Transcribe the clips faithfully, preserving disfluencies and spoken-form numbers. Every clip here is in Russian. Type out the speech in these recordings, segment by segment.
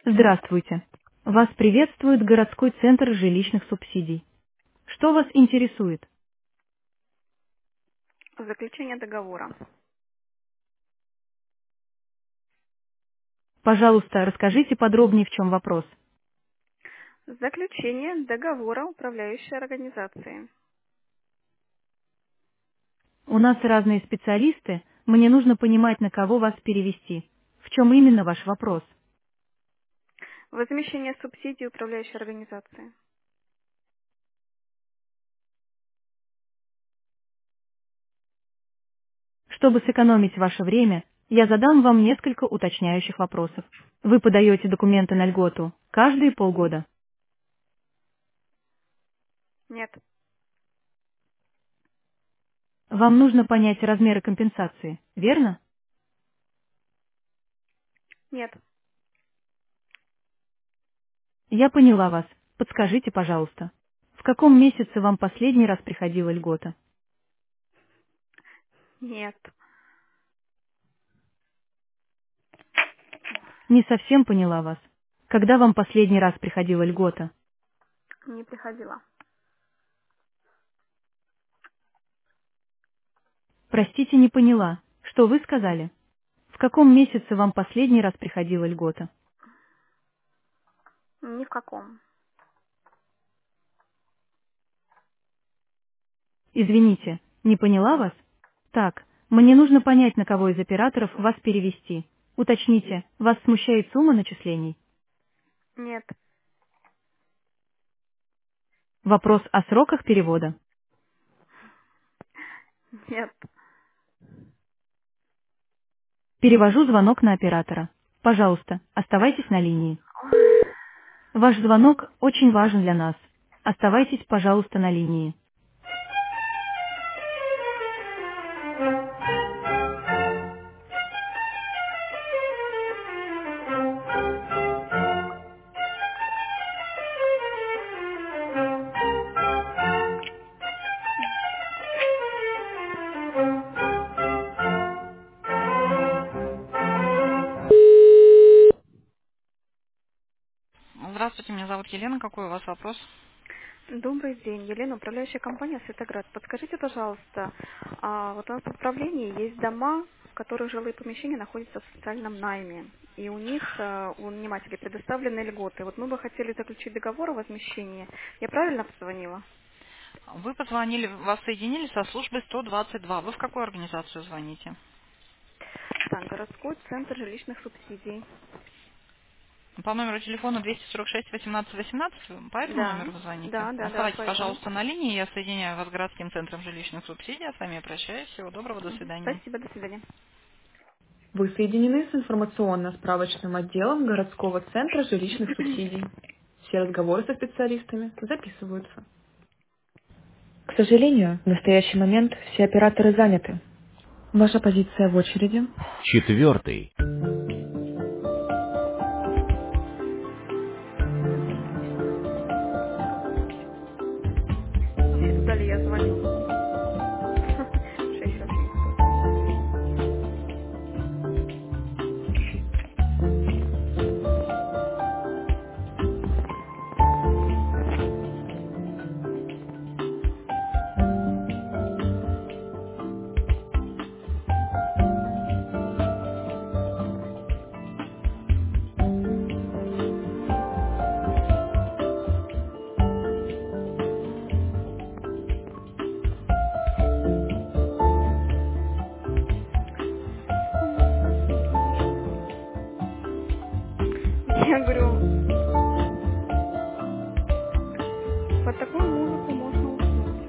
Здравствуйте. Вас приветствует городской центр жилищных субсидий. Что вас интересует? Заключение договора. Пожалуйста, расскажите подробнее, в чем вопрос. Заключение договора управляющей организации. У нас разные специалисты, мне нужно понимать, на кого вас перевести. В чем именно ваш вопрос? Возмещение субсидий управляющей организации. Чтобы сэкономить ваше время, я задам вам несколько уточняющих вопросов. Вы подаете документы на льготу каждые полгода. Нет, Вам нужно понять размеры компенсации, верно? нет, Я поняла вас. Подскажите, пожалуйста, в каком месяце вам последний раз приходила льгота? нет, Не совсем поняла вас. Когда вам последний раз приходила льгота? не приходила. Простите, не поняла. Что вы сказали? В каком месяце вам последний раз приходила льгота? Ни в каком. Извините, не поняла вас? Так, мне нужно понять, на кого из операторов вас перевести. Уточните, вас смущает сумма начислений? Нет, Вопрос о сроках перевода. нет. Перевожу звонок на оператора. Пожалуйста, оставайтесь на линии. Ваш звонок очень важен для нас. Оставайтесь, пожалуйста, на линии. Здравствуйте, меня зовут Елена. Какой у вас вопрос? Добрый день, Елена, управляющая компания «Светоград». Подскажите, пожалуйста, а вот у нас в управлении есть дома, в которых жилые помещения находятся в социальном найме, и у них, э, у нанимателей, предоставлены льготы. Вот мы бы хотели заключить договор о возмещении. Я правильно позвонила? Вы позвонили, вас соединили со службой сто двадцать два. Вы в какую организацию звоните? Так, городской центр жилищных субсидий. По номеру телефона двести сорок шесть восемнадцать восемнадцать, по этому Да, номеру вы звоните? да, да, да, Оставайтесь, поэтому. пожалуйста, на линии, я соединяю вас с городским центром жилищных субсидий, а с вами я прощаюсь. Всего доброго, до Мгм. свидания. Спасибо, до свидания. Вы соединены с информационно-справочным отделом городского центра жилищных субсидий. Все разговоры со специалистами записываются. К сожалению, в настоящий момент все операторы заняты. Ваша позиция в очереди. Четвертый. Вообще, туда ли я звоню? Шесть вообще никто звонит. Я говорю, под такую музыку можно уснуть.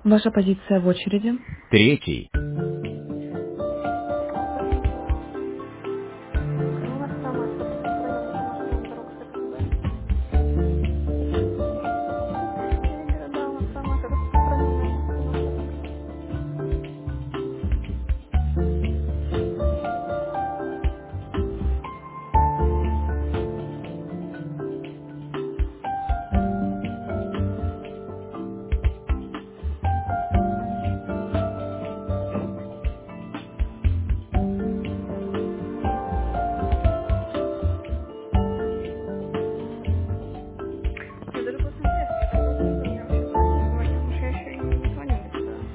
Ваша позиция в очереди. Третий. Ладно. Ну, у нас самое, что распространенная информация на дорогах это МВ. Я говорю, да, у нас самая распространенная на дорогах. Мне даже просто интересно, я так долго жду, мне вообще звонил, звонил, может, я еще и не звоню не туда.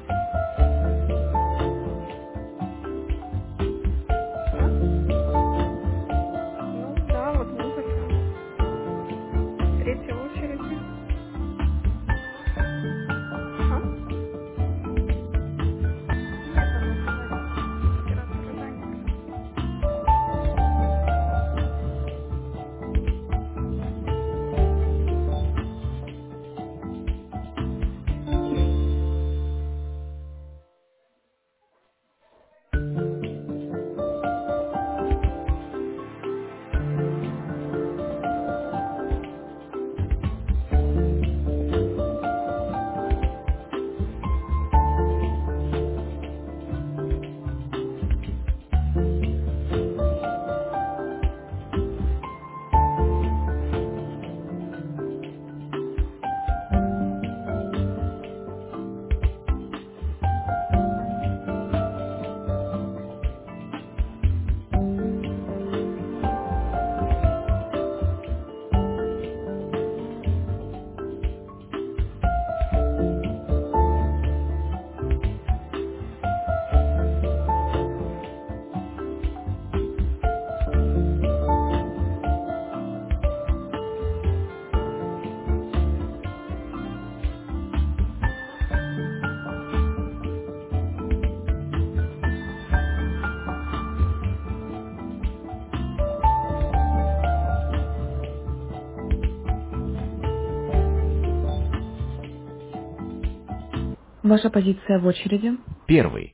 А? Ну, да, вот музыка. В третьей очереди. А? Нет, оно занято. Операторы заняты. Ваша позиция в очереди. Первый.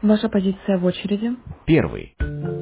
Ваша позиция в очереди. Первый.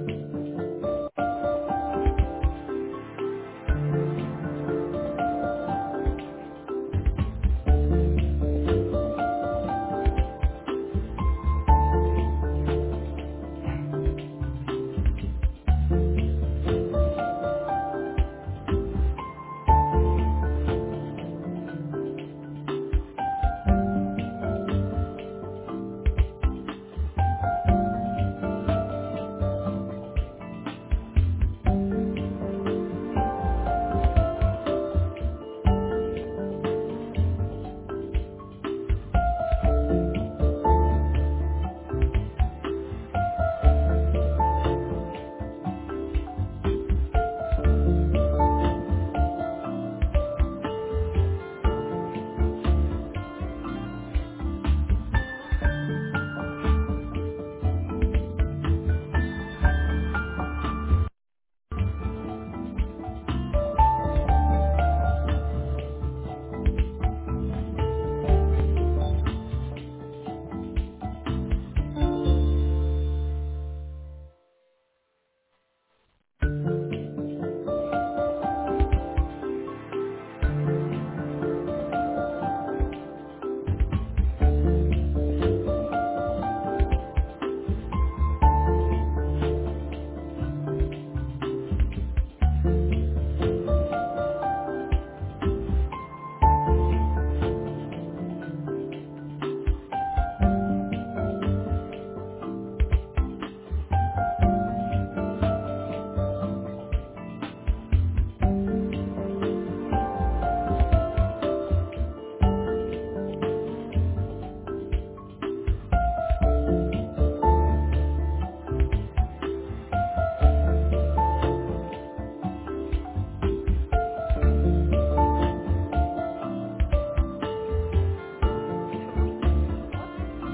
Что, может быть, вот?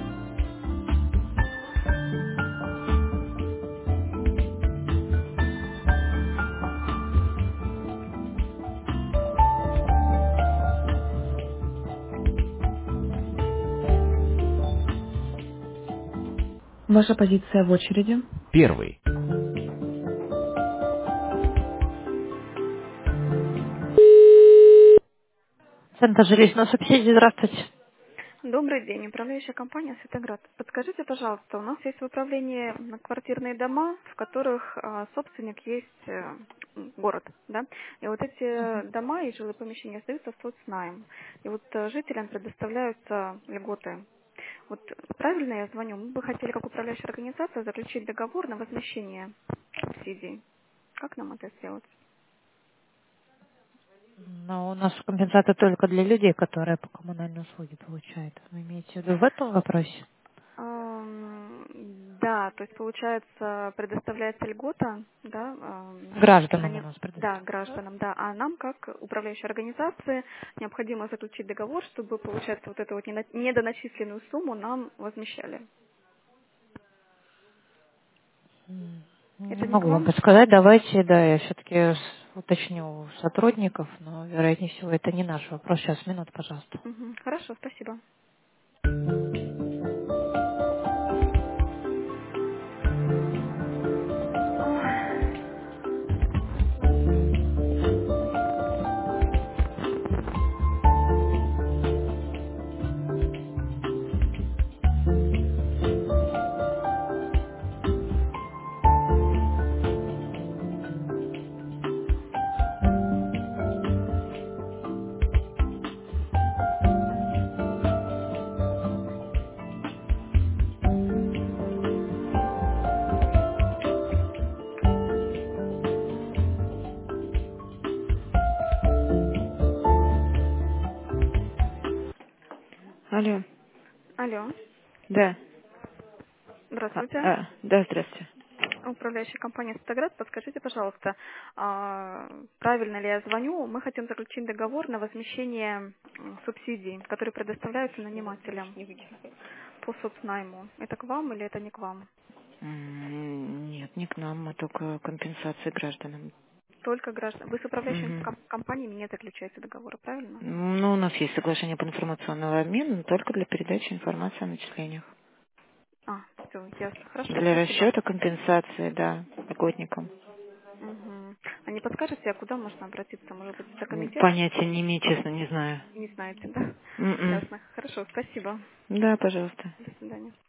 Ваша позиция в очереди. Первый. Центр жилищного субсидии, здравствуйте. Добрый день, управляющая компания Светоград. Подскажите, пожалуйста, у нас есть в управлении квартирные дома, в которых а, собственник есть э, м, город, да? И вот эти дома и жилые помещения сдаются в соцнайм. И вот э, жителям предоставляются льготы. Вот правильно я звоню? Мы бы хотели, как управляющая организация, заключить договор на возмещение субсидий. Как нам это сделать? Но у нас компенсация только для людей, которые по коммунальной услуге получают. Вы имеете в виду в этом вопросе? Ам, Да, то есть получается предоставляется льгота, да, ам, Гражданам у они- нас да, предоставляют. гражданам, да, а нам как управляющей организации необходимо заключить договор, чтобы получается вот эту вот нена- недоначисленную сумму нам возмещали. М, Не Это не к могу вам вам? подсказать. Давайте, да, я все-таки уточню у сотрудников, но, вероятнее всего, это не наш вопрос. Сейчас, минуту, пожалуйста. Мгм, хорошо, спасибо. Ой. Алло, Алло, да. А, здравствуйте. а, да, здравствуйте. Управляющая компания «Светоград», подскажите, пожалуйста, а, правильно ли я звоню? Мы хотим заключить договор на возмещение м, субсидий, которые предоставляются нанимателям по соцнайму. Это к вам или это не к вам? М, Нет, не к нам, а только компенсации гражданам. Только граждан. Вы с управляющими Мгм. ком- компаниями не заключаете договора, правильно? Ну, у нас есть соглашение по информационному обмену, но только для передачи информации о начислениях. А, Все, ясно. Хорошо, Для спасибо. расчета компенсации, да, льготникам. Угу. А не подскажете, а куда можно обратиться? Может быть, это М, комитет? Понятия не имею, честно, не знаю. Не знаете, да? М-м. Ясно. Хорошо, спасибо. Да, пожалуйста. До свидания.